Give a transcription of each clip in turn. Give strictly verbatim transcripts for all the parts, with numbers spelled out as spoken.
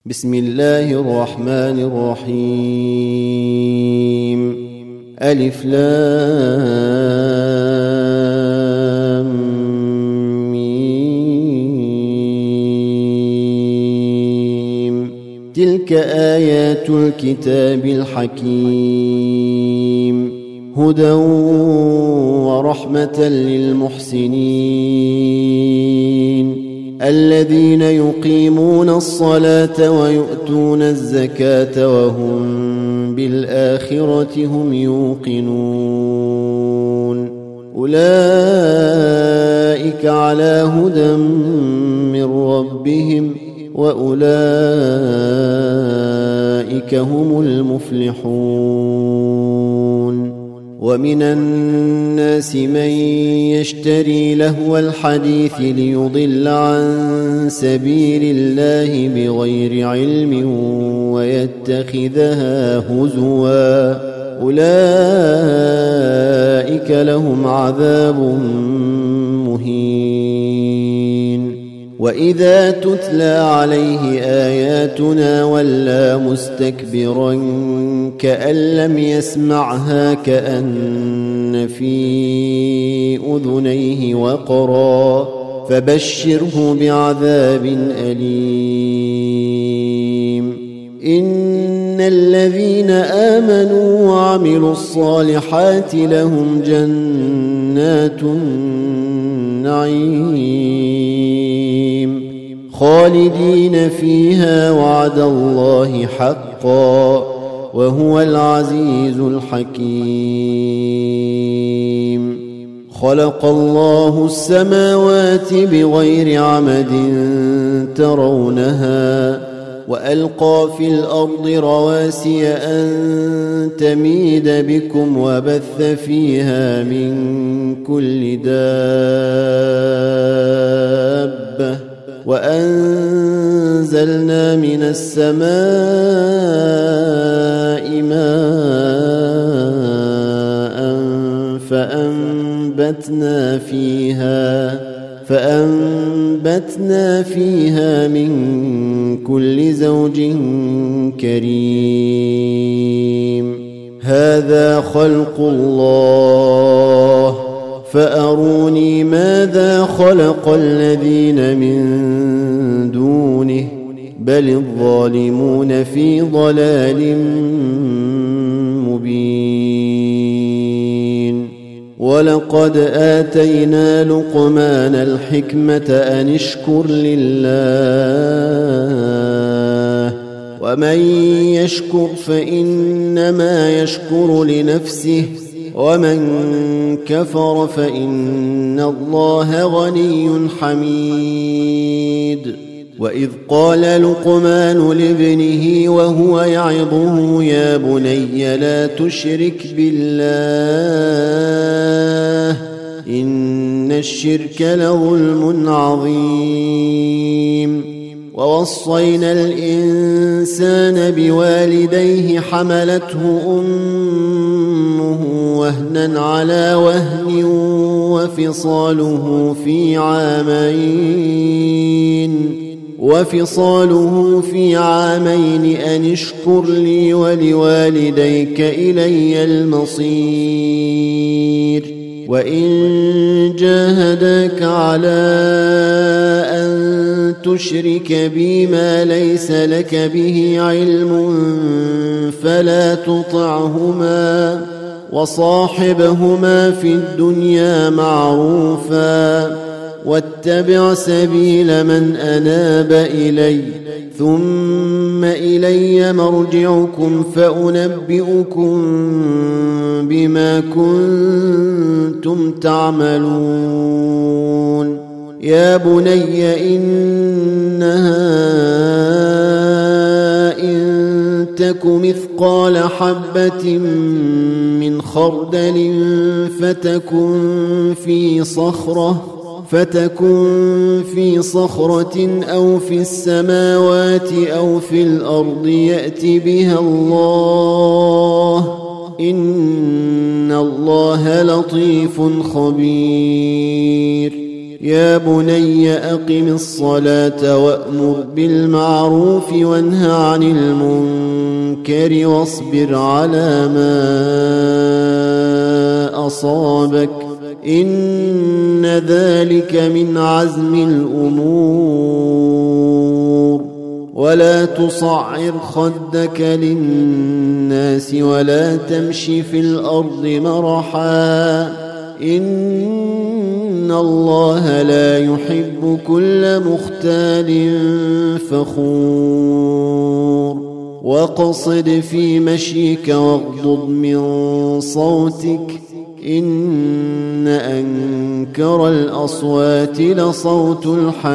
بسم الله الرحمن الرحيم. ألف لام ميم. تلك آيات الكتاب الحكيم، هدى ورحمة للمحسنين الذين يقيمون الصلاة ويؤتون الزكاة وهم بالآخرة هم يوقنون. أولئك على هدى من ربهم وأولئك هم المفلحون. ومن الناس من يشتري لهو الحديث ليضل عن سبيل الله بغير علم ويتخذها هزوا، أولئك لهم عذاب مهين. وإذا تتلى عليه آياتنا ولى مستكبرا كأن لم يسمعها كأن في أذنيه وقرا، فبشره بعذاب أليم. إن الذين آمنوا وعملوا الصالحات لهم جنات النعيم خالدين فيها، وعد الله حقا وهو العزيز الحكيم. خلق الله السماوات بغير عمد ترونها، وألقى في الأرض رواسي أن تميد بكم وبث فيها من كل دابة، وأنزلنا من السماء ماء فأنبتنا فيها فأنبتنا فيها من كل زوج كريم. هذا خلق الله، فأروني ماذا خلق الذين من دونه، بل الظالمون في ضلال مبين. ولقد آتينا لقمان الحكمة أن اشكر لله، ومن يشكر فإنما يشكر لنفسه، ومن كفر فإن الله غني حميد. وإذ قال لقمان لابنه وهو يعظه يا بني لا تشرك بالله إن الشرك لظلم عظيم. ووصينا الإنسان بوالديه حملته أمه وهنا على وهن وفصاله في عامين وفصاله في عامين أن اشكر لي ولوالديك إلي المصير. وإن جاهداك على أن تشرك بي ما ليس لك به علم فلا تطعهما، وصاحبهما في الدنيا معروفا، واتبع سبيل من أناب إلي، ثم إلي مرجعكم فأنبئكم بما كنتم تعملون. يا بني إنها إن تك مثقال حبة من خردل فتكن في صخرة فتكن في صخرة أو في السماوات أو في الأرض يأت بها الله، إن الله لطيف خبير. يا بني أقم الصلاة وأمر بالمعروف وانه عن المنكر واصبر على ما أصابك إن ذلك من عزم الأمور ولا تصعر خدك للناس ولا تمش في الأرض مرحا إن الله لا يحب كل مختال فخور واقصد في مشيك واغضض من صوتك إن أنكر الأصوات لصوت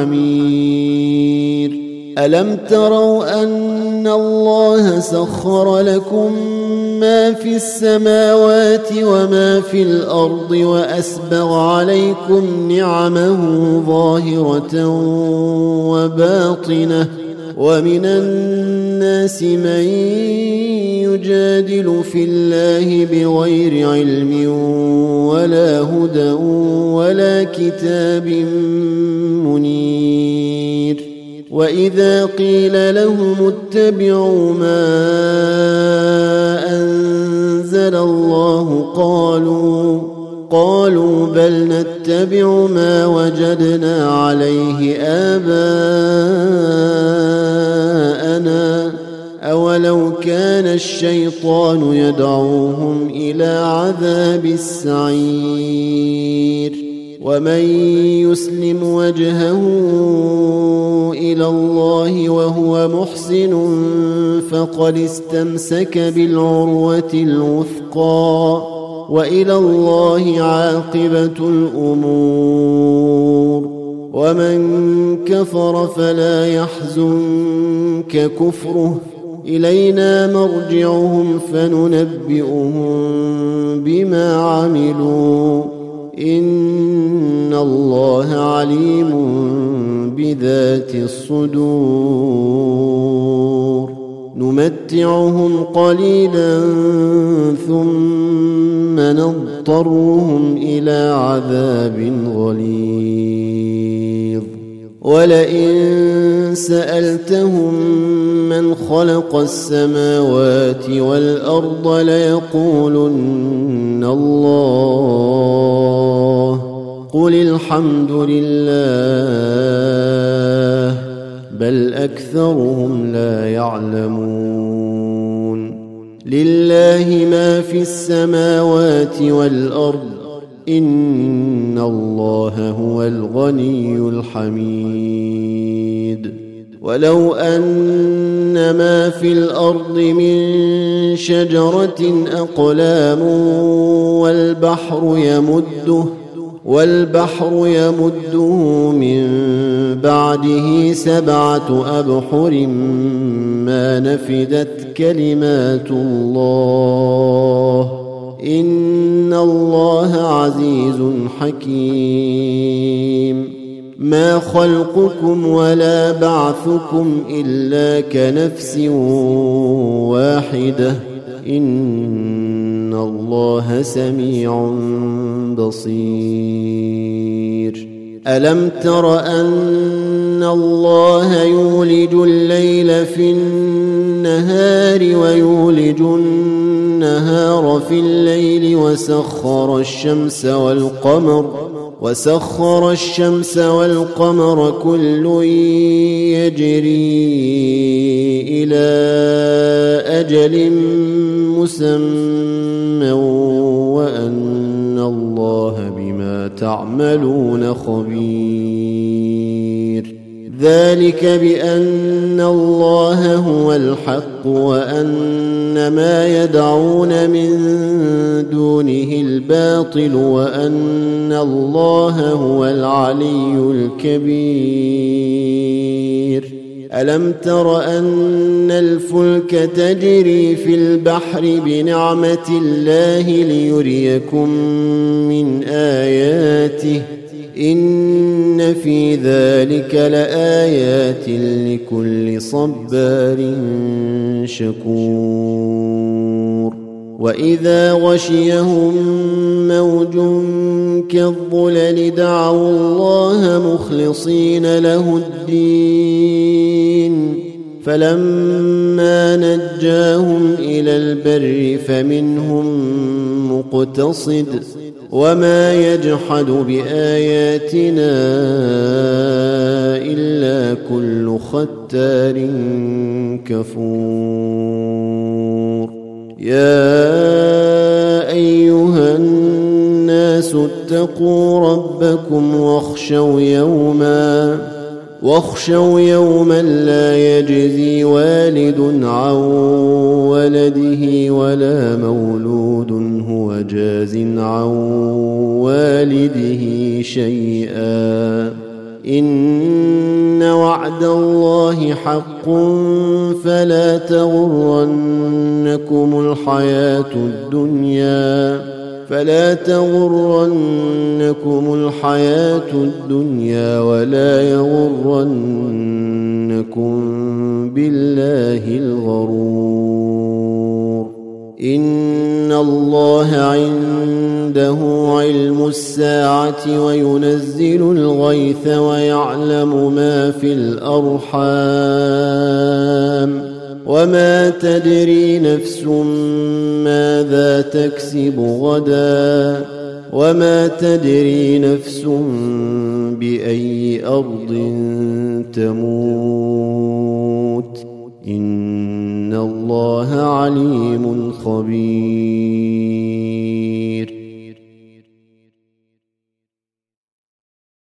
الحمير ألم تروا أن الله سخر لكم ما في السماوات وما في الأرض وأسبغ عليكم نعمه ظاهرة وباطنة ومن الناس من يجادل في الله بغير علم ولا هدى ولا كتاب منير وإذا قيل لهم اتبعوا ما أنزل الله قالوا قالوا بل نتبع ما وجدنا عليه آباءنا أولو كان الشيطان يدعوهم إلى عذاب السعير ومن يسلم وجهه إلى الله وهو محسن فقد استمسك بالعروة الوثقى وإلى الله عاقبة الأمور ومن كفر فلا يحزنك كفره إلينا مرجعهم فننبئهم بما عملوا إن الله عليم بذات الصدور نمتعهم قليلا ثم نضطرهم إلى عذاب غليظ ولئن سألتهم من خلق السماوات والأرض ليقولن الله قل الحمد لله بل أكثرهم لا يعلمون لله ما في السماوات والأرض إن الله هو الغني الحميد ولو أن ما في الأرض من شجرة أقلام والبحر يمده والبحر يمده من بعده سبعة أبحر ما نفدت كلمات الله إن الله عزيز حكيم ما خلقكم ولا بعثكم إلا كنفس واحدة إن الله سميع بصير ألم تر أن الله يولج الليل في النهار ويولج النهار في الليل وسخر الشمس والقمر وسخر الشمس والقمر كل يجري إلى أجل مسمى وأن الله بما تعملون خبير ذلك بأن الله هو الحق وأن ما يدعون من دونه الباطل وأن الله هو العلي الكبير ألم تر أن الفلك تجري في البحر بنعمة الله ليريكم من آياته إن في ذلك لآيات لكل صبار شكور وإذا غشيهم موج كالظلل دعوا الله مخلصين له الدين فلما نجاهم إلى البر فمنهم مقتصد وما يجحد بآياتنا إلا كل ختار كفور. يا أيها الناس اتقوا ربكم واخشوا يوما واخشوا يوما لا يجزي والد عن ولده ولا مولود هو جاز عن والده شيئا إن وعد الله حق فلا تغرنكم الحياة الدنيا فلا تغرنكم الحياة الدنيا ولا يغرنكم بالله الغرور. إن الله عنده علم الساعة وينزل الغيث ويعلم ما في الأرحام وما تدري نفس ماذا تكسب غدا وما تدري نفس بأي أرض تموت إن الله عليم خبير.